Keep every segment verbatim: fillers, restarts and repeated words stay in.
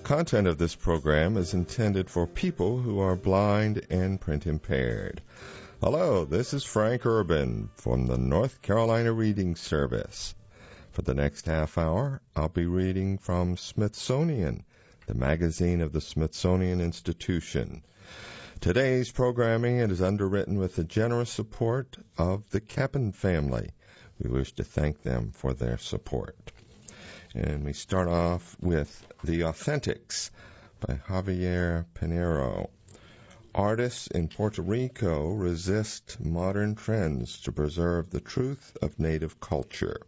content of this program is intended for people who are blind and print impaired. Hello, this is Frank Urban from the North Carolina Reading Service. For the next half hour, I'll be reading from Smithsonian, the magazine of the Smithsonian Institution. Today's programming is underwritten with the generous support of the Keppen family. We wish to thank them for their support. And we start off with The Authentics by Javier Pinheiro. Artists in Puerto Rico resist modern trends to preserve the truth of native culture.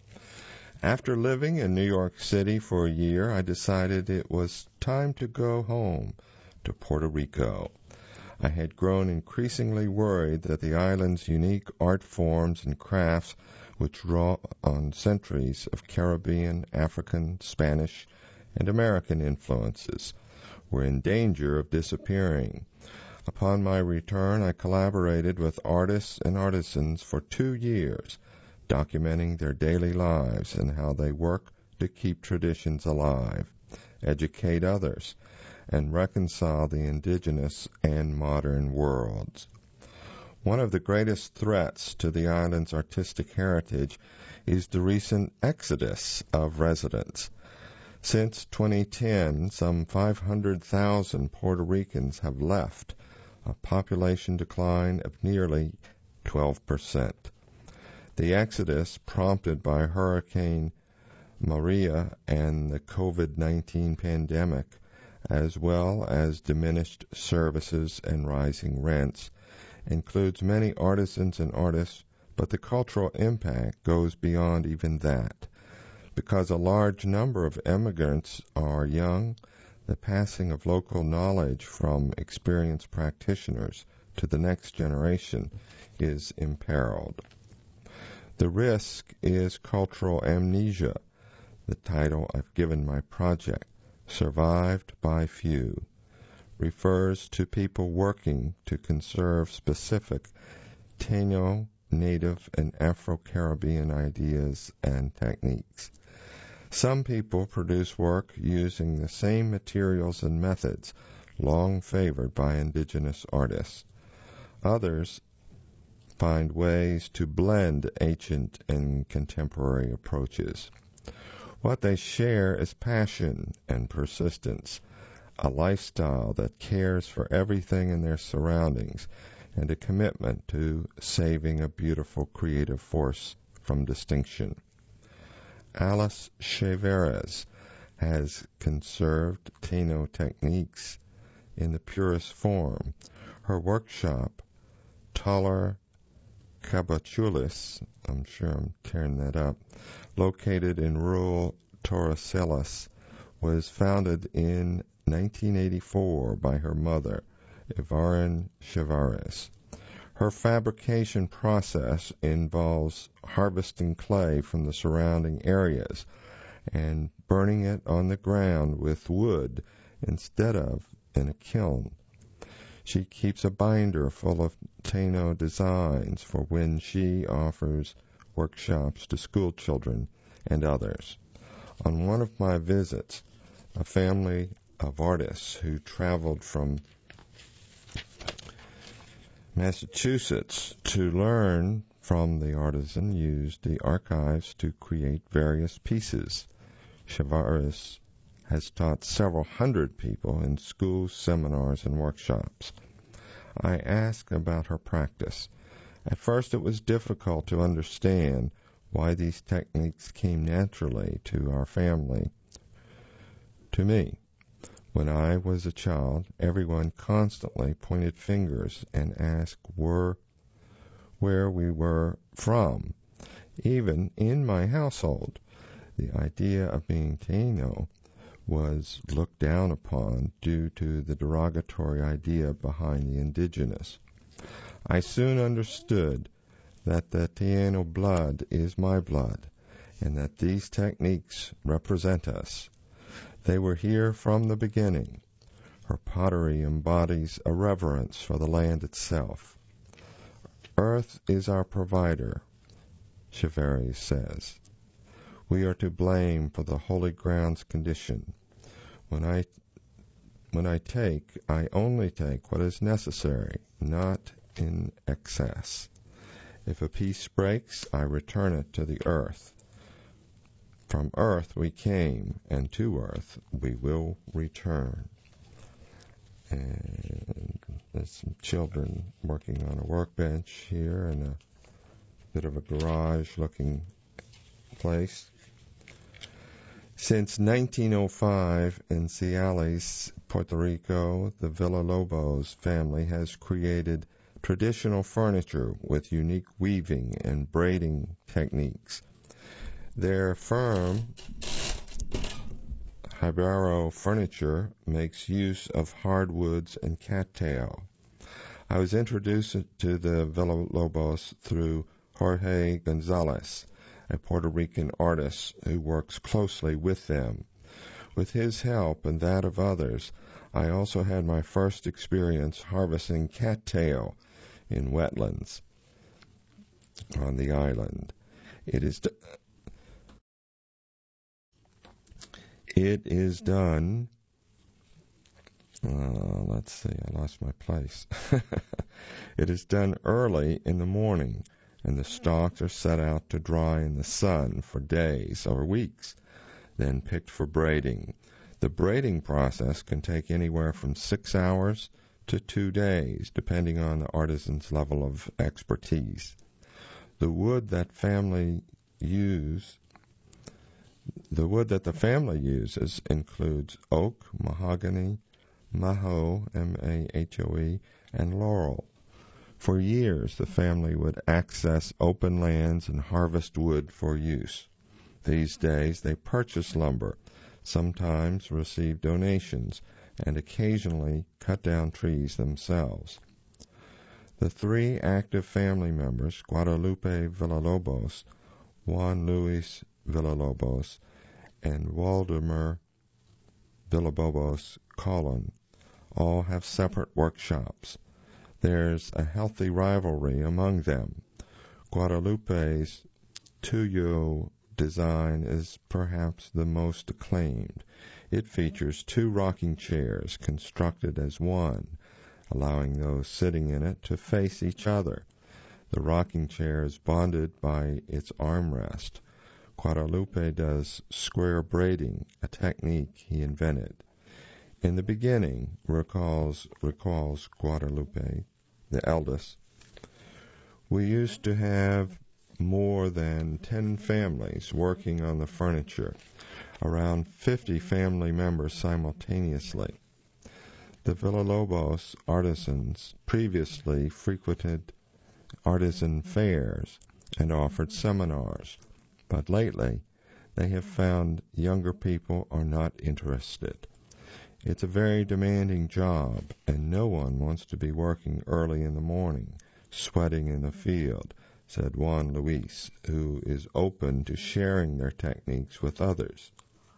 After living in New York City for a year, I decided it was time to go home to Puerto Rico. I had grown increasingly worried that the island's unique art forms and crafts, which draw on centuries of Caribbean, African, Spanish, and American influences, were in danger of disappearing. Upon my return, I collaborated with artists and artisans for two years, documenting their daily lives and how they work to keep traditions alive, educate others, and reconcile the indigenous and modern worlds. One of the greatest threats to the island's artistic heritage is the recent exodus of residents. Since twenty ten, some five hundred thousand Puerto Ricans have left, a population decline of nearly twelve percent. The exodus, prompted by Hurricane Maria and the COVID nineteen pandemic, as well as diminished services and rising rents, includes many artisans and artists, but the cultural impact goes beyond even that. Because a large number of immigrants are young, the passing of local knowledge from experienced practitioners to the next generation is imperiled. The risk is cultural amnesia, the title I've given my project. Survived by Few, refers to people working to conserve specific Taino, Native, and Afro-Caribbean ideas and techniques. Some people produce work using the same materials and methods long favored by indigenous artists. Others find ways to blend ancient and contemporary approaches. What they share is passion and persistence, a lifestyle that cares for everything in their surroundings, and a commitment to saving a beautiful creative force from distinction. Alice Cheveres has conserved Taino techniques in the purest form. Her workshop, Taller Cabachulis, I'm sure I'm tearing that up, located in rural Torrecellas, was founded in nineteen eighty-four by her mother, Yvonne Cheveres. Her fabrication process involves harvesting clay from the surrounding areas and burning it on the ground with wood instead of in a kiln. She keeps a binder full of Taino designs for when she offers workshops to school children and others. On one of my visits, a family of artists who traveled from Massachusetts to learn from the artisan used the archives to create various pieces. Cheveres has taught several hundred people in schools, seminars, and workshops. I asked about her practice. At first it was difficult to understand why these techniques came naturally to our family. To me, when I was a child, everyone constantly pointed fingers and asked where, where we were from. Even in my household, the idea of being Taino was looked down upon due to the derogatory idea behind the indigenous. I soon understood that the Taino blood is my blood, and that these techniques represent us. They were here from the beginning. Her pottery embodies a reverence for the land itself. Earth is our provider, Cheveres says. We are to blame for the holy ground's condition. When I when I take, I only take what is necessary, not in excess. If a piece breaks, I return it to the earth. From earth we came, and to earth we will return. And there's some children working on a workbench here in a bit of a garage-looking place. Since nineteen oh five in Ciales, Puerto Rico, the Villalobos family has created traditional furniture with unique weaving and braiding techniques. Their firm, Hibero Furniture, makes use of hardwoods and cattail. I was introduced to the Villalobos through Jorge Gonzalez, a Puerto Rican artist who works closely with them. With his help and that of others, I also had my first experience harvesting cattail in wetlands on the island. It is d- it is done. Uh, let's see, I lost my place. It is done early in the morning, and the stalks are set out to dry in the sun for days or weeks, then picked for braiding. The braiding process can take anywhere from six hours to two days, depending on the artisan's level of expertise. The wood that family use, the wood that the family uses includes oak, mahogany, maho, M A H O E, and laurel. For years, the family would access open lands and harvest wood for use. These days, they purchase lumber, sometimes receive donations, and occasionally cut down trees themselves. The three active family members, Guadalupe Villalobos, Juan Luis Villalobos, and Waldemar Villalobos Colon, all have separate workshops. There's a healthy rivalry among them. Guadalupe's Tuyo design is perhaps the most acclaimed. It features two rocking chairs constructed as one, allowing those sitting in it to face each other. The rocking chair is bonded by its armrest. Guadalupe does square braiding, a technique he invented. In the beginning, recalls, recalls Guadalupe, the eldest, we used to have more than ten families working on the furniture, around fifty family members simultaneously. The Villalobos artisans previously frequented artisan fairs and offered seminars, but lately they have found younger people are not interested. It's a very demanding job, and no one wants to be working early in the morning, sweating in the field, said Juan Luis, who is open to sharing their techniques with others.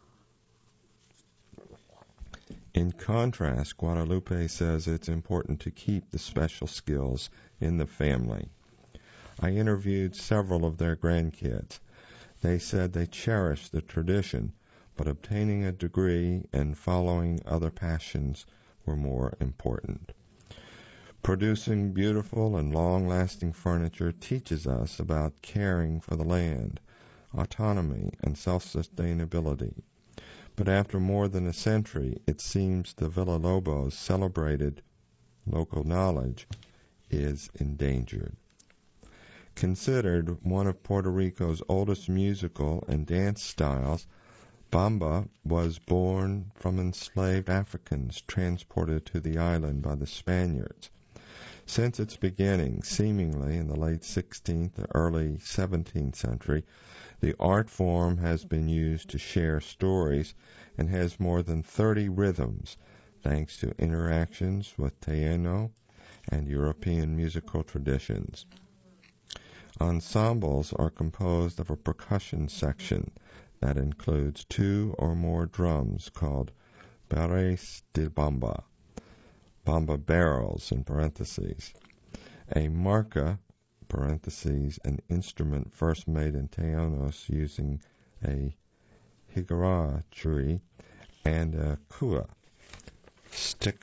In contrast, Guadalupe says it's important to keep the special skills in the family. I interviewed several of their grandkids. They said they cherish the tradition, but obtaining a degree and following other passions were more important. Producing beautiful and long-lasting furniture teaches us about caring for the land, autonomy, and self-sustainability. But after more than a century, it seems the Villalobos' celebrated local knowledge is endangered. Considered one of Puerto Rico's oldest musical and dance styles, Bamba was born from enslaved Africans transported to the island by the Spaniards. Since its beginning, seemingly in the late sixteenth or early seventeenth century, the art form has been used to share stories and has more than thirty rhythms, thanks to interactions with Taino and European musical traditions. Ensembles are composed of a percussion section that includes two or more drums called barras de bamba, bamba barrels in parentheses, a marca, parentheses, an instrument first made in Taínos using a higuera tree, and uh, kua, stick.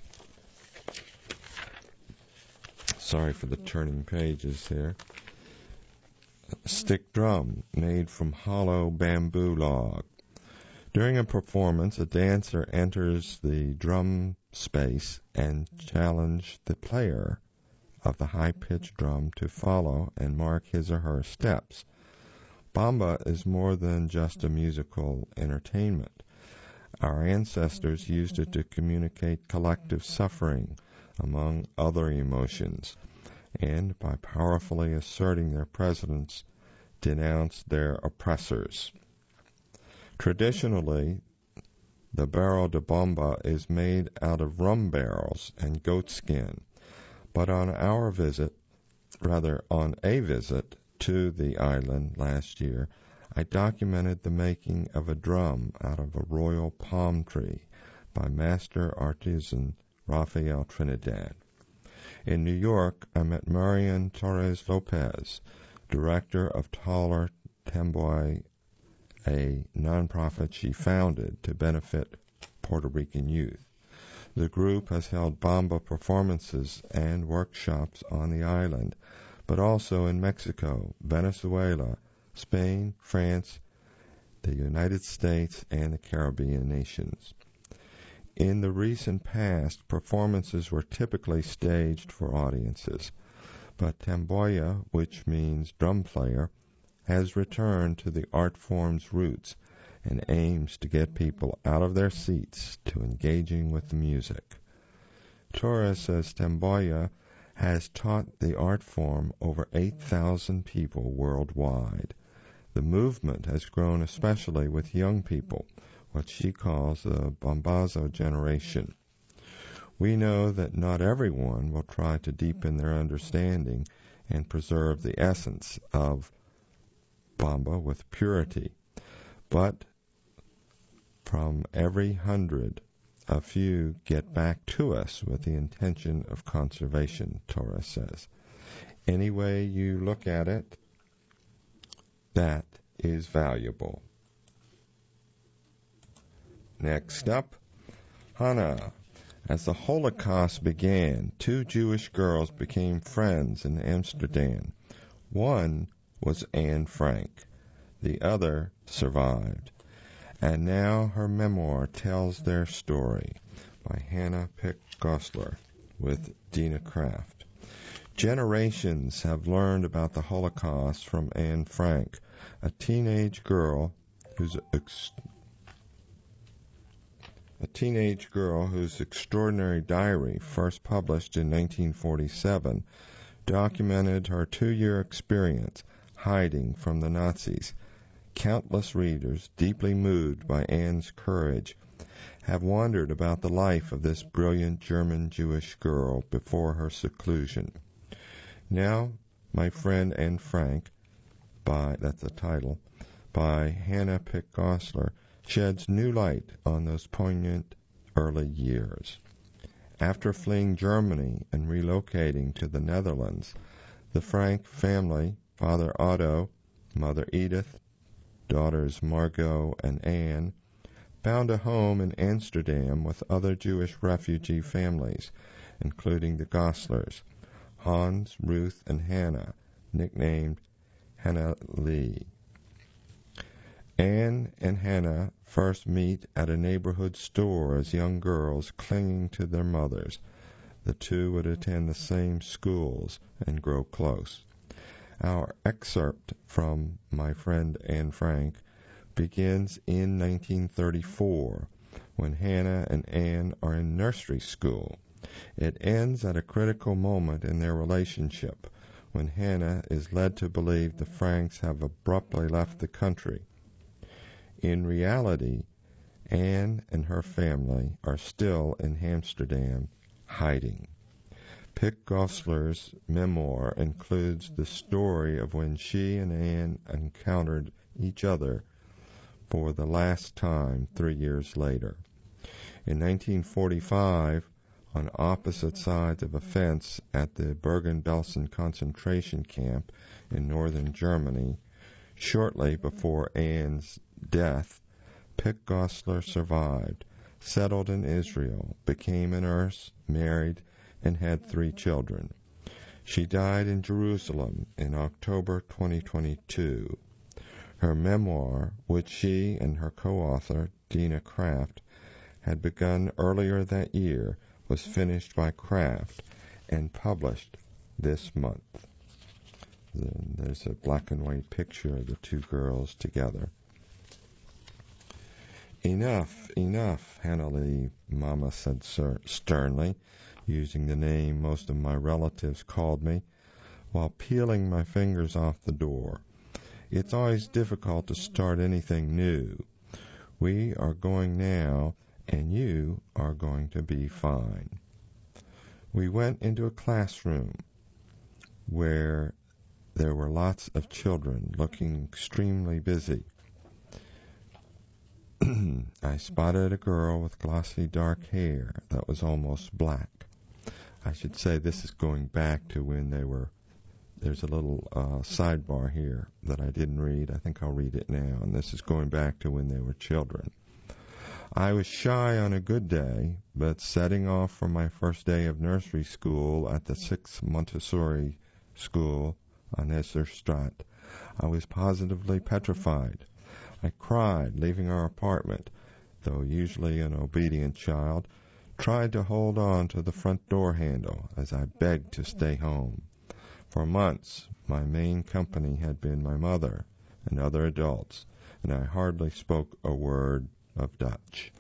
Sorry for the turning pages here. Stick drum made from hollow bamboo log. During a performance, a dancer enters the drum space and challenges the player of the high-pitched drum to follow and mark his or her steps. Bamba is more than just a musical entertainment. Our ancestors used it to communicate collective suffering, among other emotions, and by powerfully asserting their presence, denounce their oppressors. Traditionally, the barrel de bomba is made out of rum barrels and goat skin, but on our visit, rather on a visit to the island last year, I documented the making of a drum out of a royal palm tree by master artisan Rafael Trinidad. In New York, I met Marian Torres Lopez, director of Taller Tamboy, a nonprofit she founded to benefit Puerto Rican youth. The group has held Bamba performances and workshops on the island, but also in Mexico, Venezuela, Spain, France, the United States, and the Caribbean nations. In the recent past, performances were typically staged for audiences, but Tamboya, which means drum player, has returned to the art form's roots and aims to get people out of their seats to engaging with the music. Torres says Tamboya has taught the art form over eight thousand people worldwide. The movement has grown especially with young people, what she calls the Bombazo generation. We know that not everyone will try to deepen their understanding and preserve the essence of Bamba with purity, but from every hundred, a few get back to us with the intention of conservation, Torres says. Any way you look at it, that is valuable. Next up, Hannah. As the Holocaust began, two Jewish girls became friends in Amsterdam. One was Anne Frank. The other survived. And now her memoir tells their story by Hannah Pick Gosler with Dina Kraft. Generations have learned about the Holocaust from Anne Frank, a teenage girl whose ex- a teenage girl whose extraordinary diary, first published in nineteen forty-seven, documented her two-year experience hiding from the Nazis. Countless readers, deeply moved by Anne's courage, have wondered about the life of this brilliant German Jewish girl before her seclusion. Now, My Friend Anne Frank, by that's the title, by Hannah Pick Gosler, sheds new light on those poignant early years. After fleeing Germany and relocating to the Netherlands, the Frank family, Father Otto, Mother Edith, daughters Margot and Anne, found a home in Amsterdam with other Jewish refugee families, including the Goslers, Hans, Ruth, and Hannah, nicknamed Hannah Lee. Anne and Hannah first meet at a neighborhood store as young girls clinging to their mothers. The two would attend the same schools and grow close. Our excerpt from My Friend Anne Frank begins in nineteen thirty-four, when Hannah and Anne are in nursery school. It ends at a critical moment in their relationship, when Hannah is led to believe the Franks have abruptly left the country. In reality, Anne and her family are still in Amsterdam, hiding. Pick Gosler's memoir includes the story of when she and Anne encountered each other for the last time three years later. In nineteen forty-five, on opposite sides of a fence at the Bergen-Belsen concentration camp in northern Germany, shortly before Anne's death, Pick Gosler survived, settled in Israel, became a nurse, married, and had three children. She died in Jerusalem in October twenty twenty-two. Her memoir, which she and her co-author, Dina Kraft, had begun earlier that year, was finished by Kraft and published this month. Then there's a black and white picture of the two girls together. Enough, enough, Hannalee, Mama said sternly, using the name most of my relatives called me, while peeling my fingers off the door. It's always difficult to start anything new. We are going now, and you are going to be fine. We went into a classroom where there were lots of children looking extremely busy. I spotted a girl with glossy dark hair that was almost black. I should say this is going back to when they were, there's a little uh, sidebar here that I didn't read. I think I'll read it now, and this is going back to when they were children. I was shy on a good day, but setting off for my first day of nursery school at the sixth Montessori school on Esserstraat, I was positively petrified. I cried, leaving our apartment, though usually an obedient child, tried to hold on to the front door handle as I begged to stay home. For months, my main company had been my mother and other adults, and I hardly spoke a word of Dutch.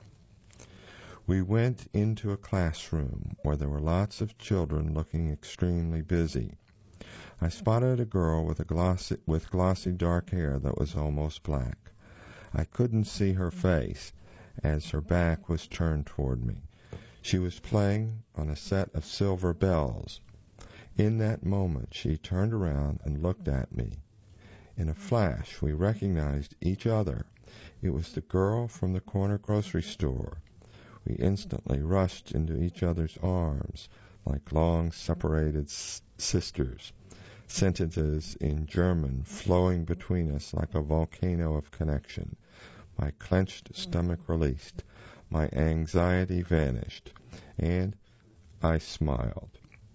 We went into a classroom where there were lots of children looking extremely busy. I spotted a girl with a glossy, with glossy dark hair that was almost black. I couldn't see her face, as her back was turned toward me. She was playing on a set of silver bells. In that moment, she turned around and looked at me. In a flash, we recognized each other. It was the girl from the corner grocery store. We instantly rushed into each other's arms like long separated s- sisters, sentences in German flowing between us like a volcano of connection. My clenched stomach released, my anxiety vanished, and I smiled.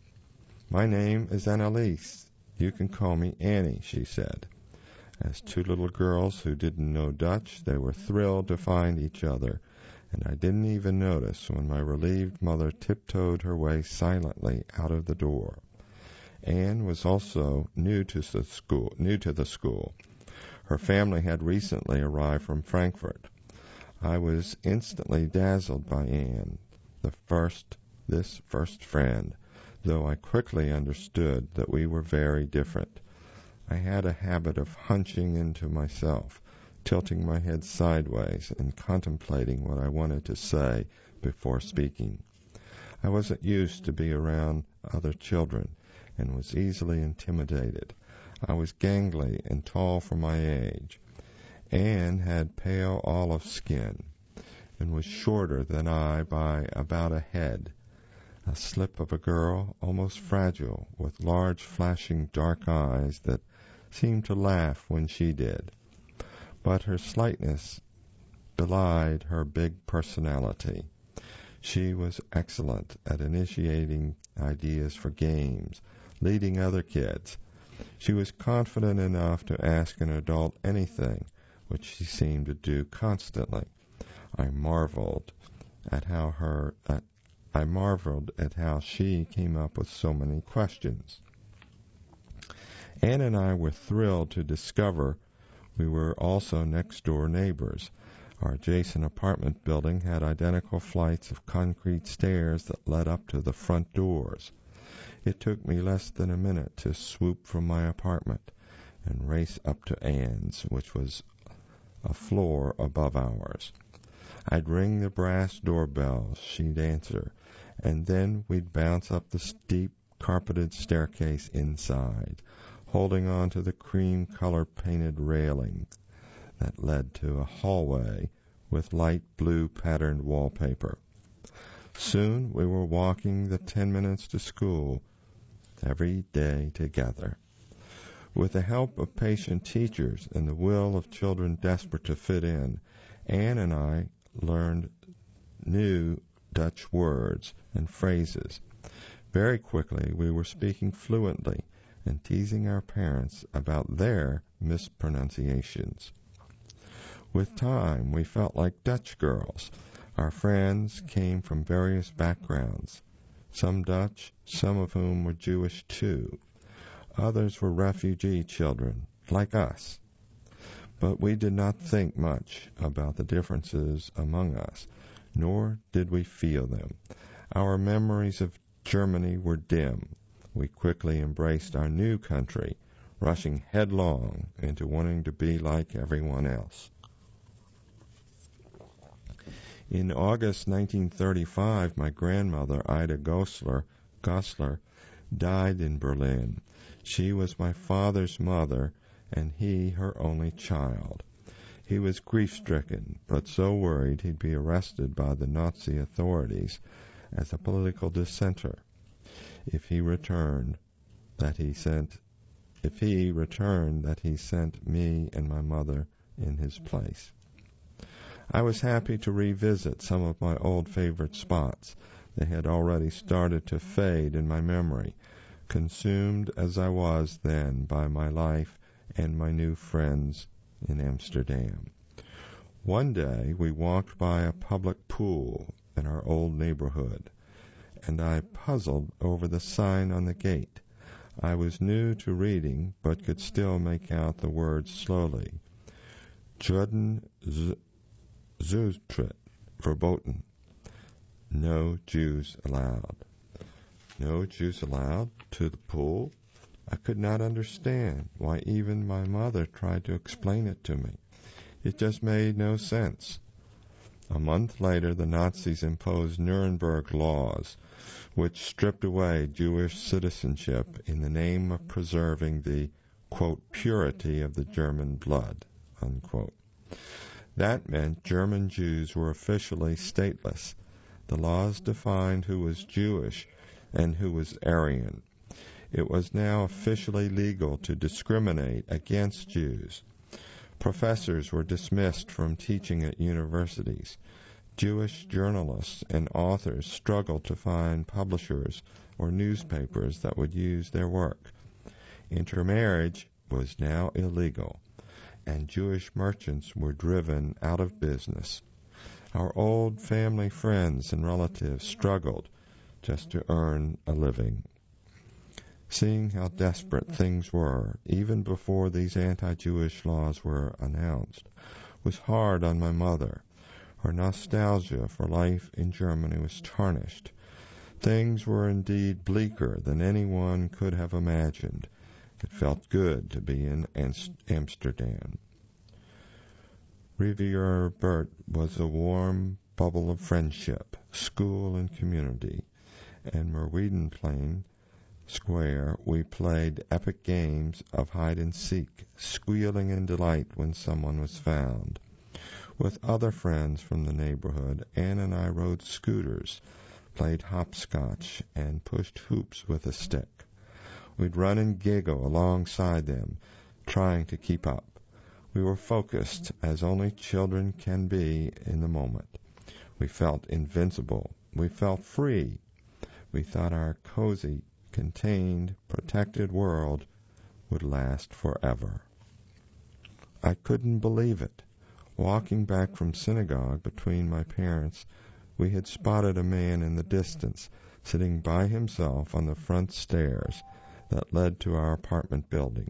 My name is Anneliese. You can call me Annie, she said. As two little girls who didn't know Dutch, they were thrilled to find each other, and I didn't even notice when my relieved mother tiptoed her way silently out of the door. Anne was also new to the school. New to the school. Her family had recently arrived from Frankfurt. I was instantly dazzled by Anne, the first, this first friend, though I quickly understood that we were very different. I had a habit of hunching into myself, tilting my head sideways and contemplating what I wanted to say before speaking. I wasn't used to be around other children and was easily intimidated. I was gangly and tall for my age. Anne had pale olive skin and was shorter than I by about a head, a slip of a girl, almost fragile, with large flashing dark eyes that seemed to laugh when she did. But her slightness belied her big personality. She was excellent at initiating ideas for games, leading other kids. She was confident enough to ask an adult anything, which she seemed to do constantly. I marveled at how her uh, I marveled at how she came up with so many questions. Anne and I were thrilled to discover we were also next-door neighbors. Our adjacent apartment building had identical flights of concrete stairs that led up to the front doors. It took me less than a minute to swoop from my apartment and race up to Anne's, which was a floor above ours. I'd ring the brass doorbell, she'd answer, and then we'd bounce up the steep, carpeted staircase inside, holding on to the cream-color painted railing that led to a hallway with light blue patterned wallpaper. Soon we were walking the ten minutes to school every day together. With the help of patient teachers and the will of children desperate to fit in, Anne and I learned new Dutch words and phrases. Very quickly we were speaking fluently and teasing our parents about their mispronunciations. With time, we felt like Dutch girls. Our friends came from various backgrounds, some Dutch, some of whom were Jewish too. Others were refugee children, like us. But we did not think much about the differences among us, nor did we feel them. Our memories of Germany were dim. We quickly embraced our new country, rushing headlong into wanting to be like everyone else. In August nineteen thirty-five, my grandmother, Ida Goslar, Goslar, died in Berlin. She was my father's mother, and he her only child. He was grief-stricken, but so worried he'd be arrested by the Nazi authorities as a political dissenter if he returned that he sent if he returned that he sent me and my mother in his place. I was happy to revisit some of my old favorite spots. They had already started to fade in my memory, consumed as I was then by my life and my new friends in Amsterdam. One day we walked by a public pool in our old neighborhood, and I puzzled over the sign on the gate. I was new to reading, but could still make out the words slowly. Juden Zutritt verboten. No Jews allowed. No Jews allowed to the pool? I could not understand why even my mother tried to explain it to me. It just made no sense. A month later, the Nazis imposed Nuremberg laws, which stripped away Jewish citizenship in the name of preserving the, quote, purity of the German blood, unquote. That meant German Jews were officially stateless. The laws defined who was Jewish and who was Aryan. It was now officially legal to discriminate against Jews. Professors were dismissed from teaching at universities. Jewish journalists and authors struggled to find publishers or newspapers that would use their work. Intermarriage was now illegal, and Jewish merchants were driven out of business. Our old family friends and relatives struggled just to earn a living. Seeing how desperate things were, even before these anti-Jewish laws were announced, was hard on my mother. Her nostalgia for life in Germany was tarnished. Things were indeed bleaker than anyone could have imagined. It felt good to be in Amsterdam. Rivierenbuurt was a warm bubble of friendship, school and community, and Merwedenplein Square we played epic games of hide-and-seek, squealing in delight when someone was found. With other friends from the neighborhood, Anne and I rode scooters, played hopscotch, and pushed hoops with a stick. We'd run and giggle alongside them, trying to keep up. We were focused, as only children can be in the moment. We felt invincible. We felt free. We thought our cozy, contained, protected world would last forever. I couldn't believe it. Walking back from synagogue between my parents, we had spotted a man in the distance, sitting by himself on the front stairs that led to our apartment building.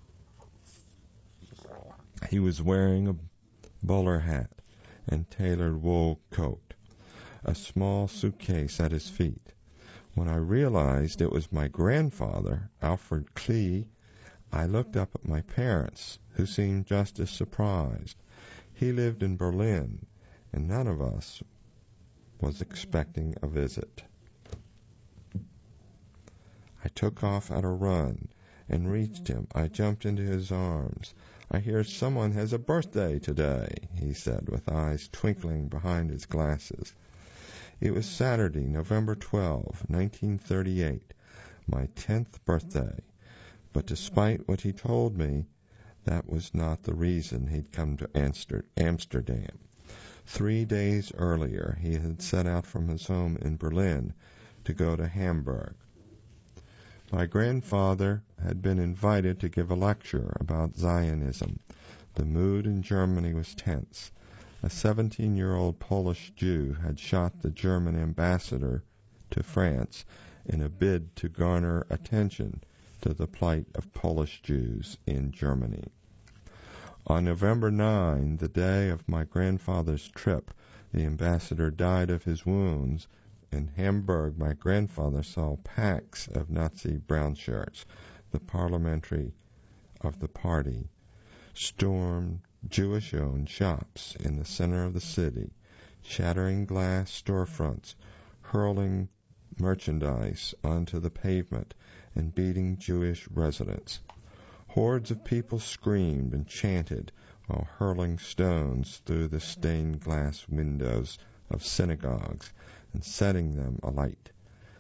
He was wearing a bowler hat and tailored wool coat, a small suitcase at his feet. When I realized it was my grandfather, Alfred Klee, I looked up at my parents, who seemed just as surprised. He lived in Berlin, and none of us was expecting a visit. I took off at a run and reached him. I jumped into his arms. "I hear someone has a birthday today," he said, with eyes twinkling behind his glasses. It was Saturday, November twelfth, nineteen thirty-eight, my tenth birthday. But despite what he told me, that was not the reason he'd come to Amsterdam. Three days earlier, he had set out from his home in Berlin to go to Hamburg. My grandfather had been invited to give a lecture about Zionism. The mood in Germany was tense. A seventeen-year-old Polish Jew had shot the German ambassador to France in a bid to garner attention to the plight of Polish Jews in Germany. On November ninth, the day of my grandfather's trip, the ambassador died of his wounds. In Hamburg, my grandfather saw packs of Nazi brown shirts, the parliamentary of the party, storm Jewish-owned shops in the center of the city, shattering glass storefronts, hurling merchandise onto the pavement, and beating Jewish residents. Hordes of people screamed and chanted while hurling stones through the stained glass windows of synagogues and setting them alight.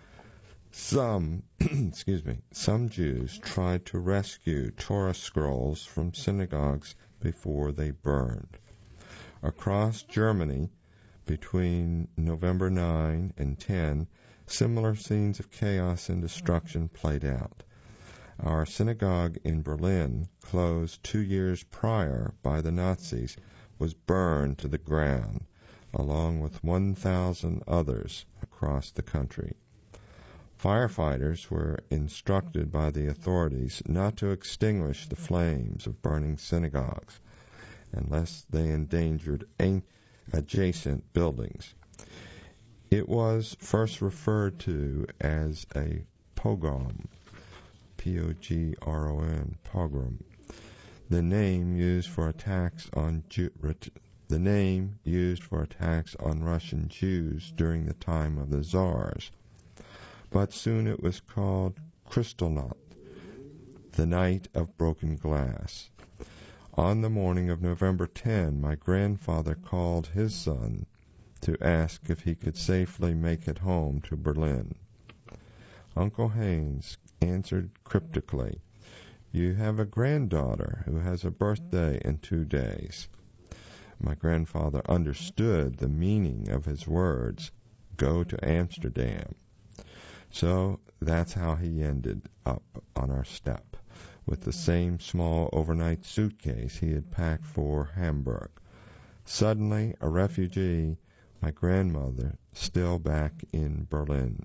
Some, excuse me, some Jews tried to rescue Torah scrolls from synagogues before they burned. Across Germany, between November ninth and tenth, similar scenes of chaos and destruction played out. Our synagogue in Berlin, closed two years prior by the Nazis, was burned to the ground, along with one thousand others across the country. Firefighters were instructed by the authorities not to extinguish the flames of burning synagogues unless they endangered adjacent buildings. It was first referred to as a pogrom, P O G R O N, pogrom, the name used for attacks on Jew- the name used for attacks on Russian Jews during the time of the Tsars. But soon it was called Kristallnacht, the night of broken glass. On the morning of November tenth, my grandfather called his son to ask if he could safely make it home to Berlin. Uncle Haynes answered cryptically, "You have a granddaughter who has a birthday in two days." My grandfather understood the meaning of his words, "Go to Amsterdam." So that's how he ended up on our step, with the same small overnight suitcase he had packed for Hamburg. Suddenly a refugee, my grandmother still back in Berlin.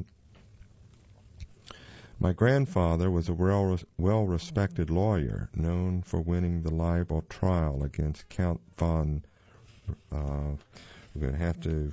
My grandfather was a well-respected lawyer, known for winning the libel trial against Count von... Uh, we're going to have to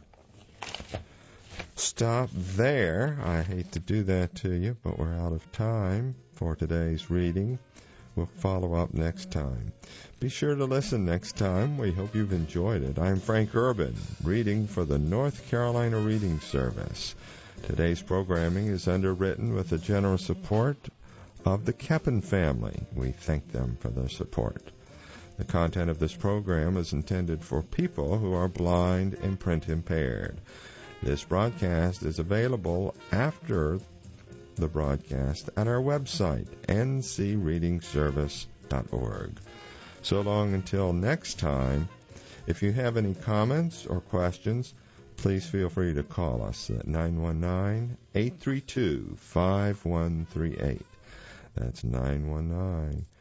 stop there. I hate to do that to you, but we're out of time for today's reading. We'll follow up next time. Be sure to listen next time. We hope you've enjoyed it. I'm Frank Urban, reading for the North Carolina Reading Service. Today's programming is underwritten with the generous support of the Keppen family. We thank them for their support. The content of this program is intended for people who are blind and print impaired. This broadcast is available after the broadcast at our website, n c reading service dot org. So long until next time, if you have any comments or questions, please feel free to call us at nine one nine, eight three two, five one three eight. That's nine one nine,